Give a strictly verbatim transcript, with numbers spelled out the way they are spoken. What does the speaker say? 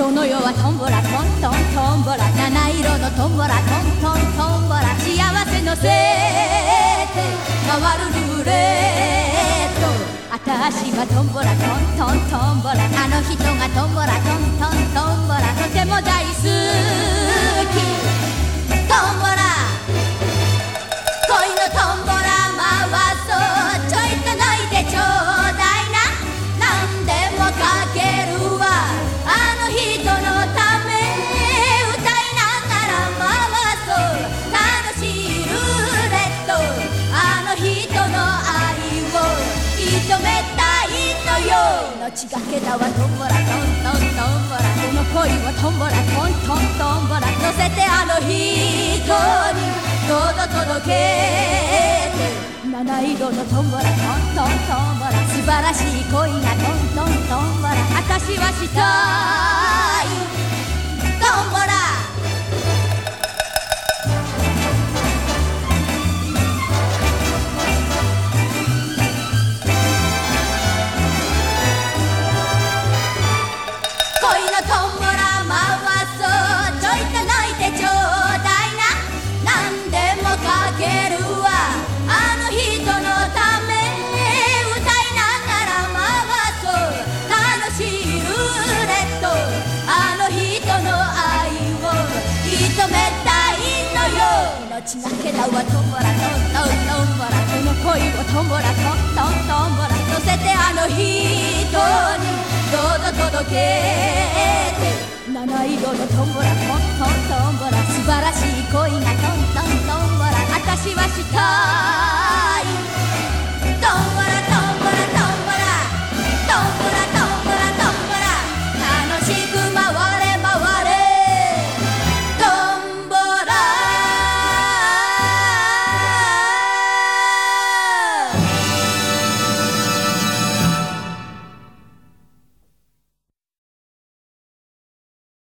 この世はトンボラトントントンボラ、七色のトンボラトントントンボラ、幸せのせて回るルーレット。あたしはトンボラトントントンボラ、あの人がトンボラトントントンボラ、とても大好きトンボラ。恋のトンボラ回そう、ちょいと抜いてちょうだいな、なんでもかけるわあの人のため、歌いながら回そう、楽しいルーレット。あの人の愛を認めたいのよ。命がけだわトンボラトントントンボラ、この恋をトンボラトントントンボラ、乗せてあの人にどうぞ届けて。七色のトンボラトントントンボラ、素晴らしい恋がトントントンボラ、あたしはしたいトンボラ。恋のトンボラ回そう、ちょいと抜いてちょうだいな、なんでもかけるわあの人のため、歌いながら回そう、楽しいルーレット。あの人の愛を認めたいのよ。命がけだわトンボラトントントンボラ、この恋をトンボラトントントンボラ、乗せてあの人にどうぞ届けて。七色のトンボラトントントンボラ、素晴らしい恋がトントントンボラ、あたしはしたい